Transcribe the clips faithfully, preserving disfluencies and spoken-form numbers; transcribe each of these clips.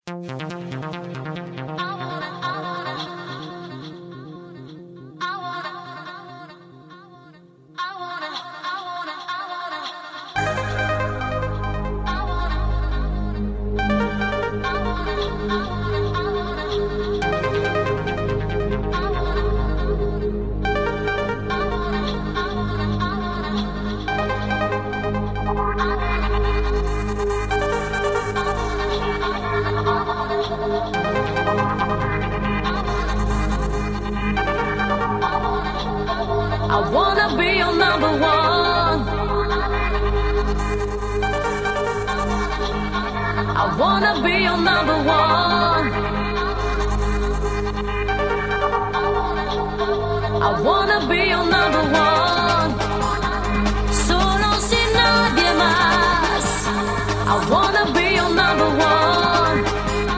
I wanna be your number one. I wanna be your number one. I wanna be your number one. Solo sin nadie más. I wanna be your number one.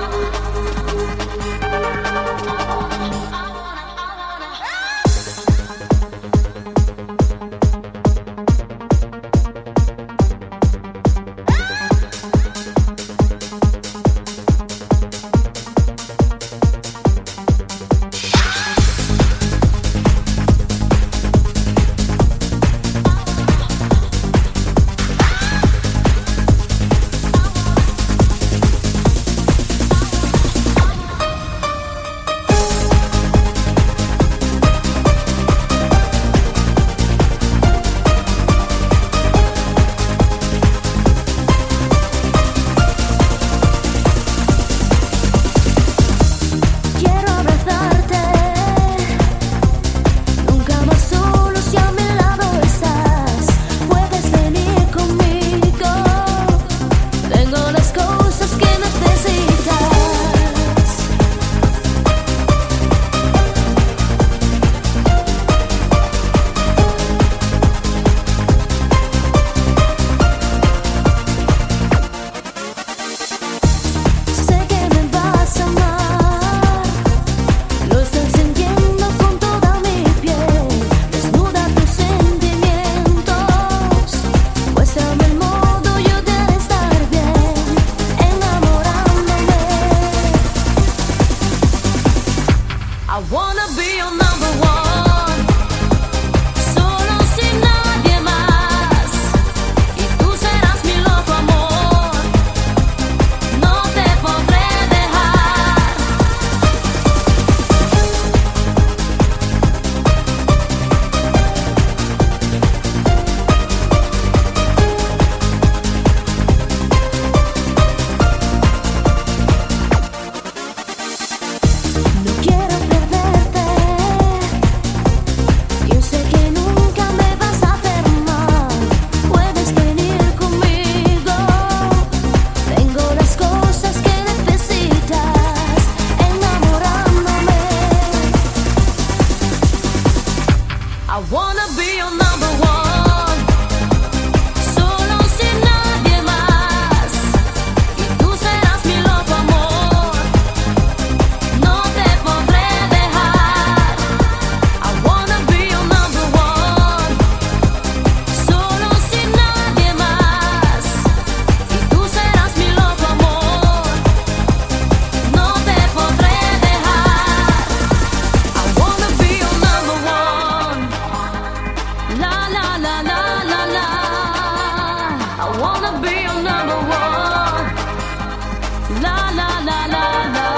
I wanna be your number one. Solo sin nadie más. Y tú serás mi loco amor. No te podré dejar. No quiero perderte. Yo sé que nunca me vas a hacer mal. Puedes venir conmigo. Tengo las cosas que necesitas. Enamorándome. I wanna be your number one. Solo sin nadie más. Y tú serás mi loco amor. No te podré dejar. I wanna be your number one. Solo sin nadie más. Y tú serás mi loco amor. No te podré dejar. I wanna be your number one. La la la la la la. I wanna be your number one. La la la la la.